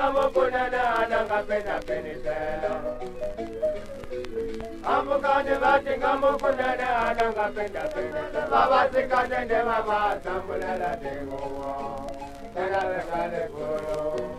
ngamo kunana nanga pena penitelo. Amukane bati ngamo kunana nanga pena penitelo. Baba sikatende mama sambulela dengo. Tena lekale kuro.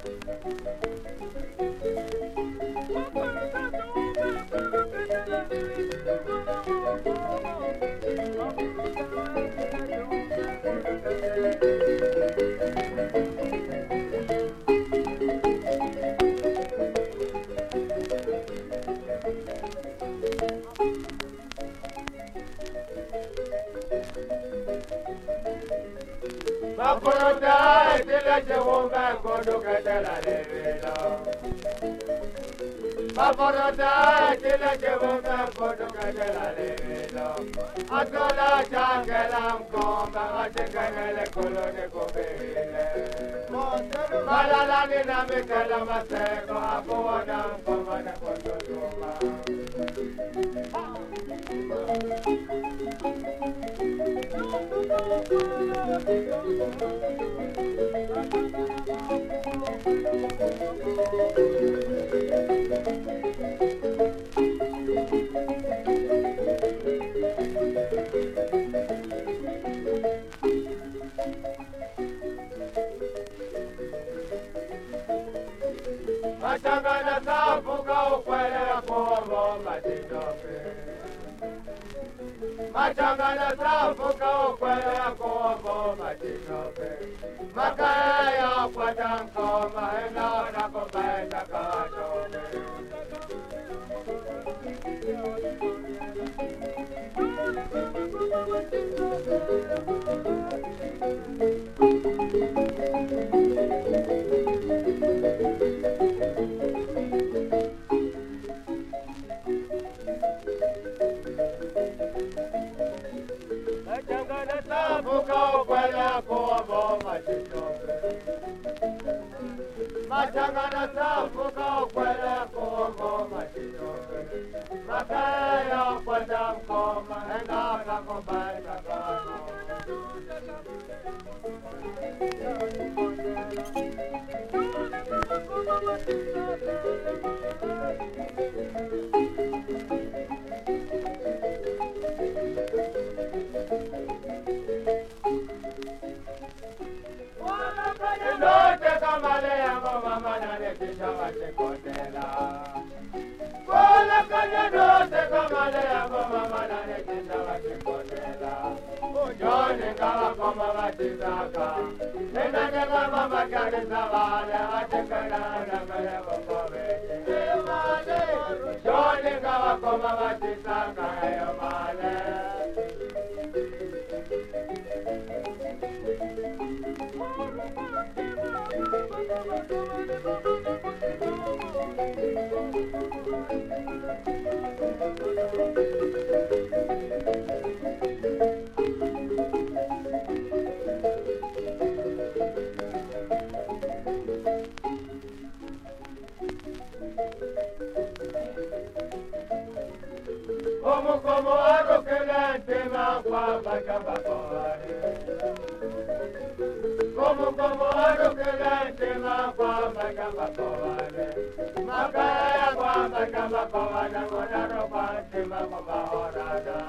Maporota tila chewumba kodu katela levelo. Maporota tila chewumba kodu katela levelo. Atola changela mkomba atenganele kolone kubile. Malala nina mikela maseko apuwana mkomba na kondoduma. Machangana safuka ukwele kuombo matitope. Machangana safuka ukwele kuombo matitope. Makaya kwa tanko mahena na kumbenda katope. Machangana safuka ukwele kuombo matitope. Machangana safuka ukwele kuombo matitope. Makaya kwa tanko mahena na kumbenda katope. Note kamale yango mama nane kisha watekotela. Kola kanya note kamale yango mama nane kisha watekotela. Ujone kawa koma watizaka. Nena nega mama kari zawale watekana na kaya kukoveji. Ujone kawa koma watizaka yo male. Como aro kelente makwa bakabakore. Como aro kelente makwa bakabakore. Makaya kwa bakabakore ngodaro pati makabahorada.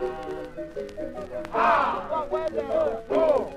Ha! Oh!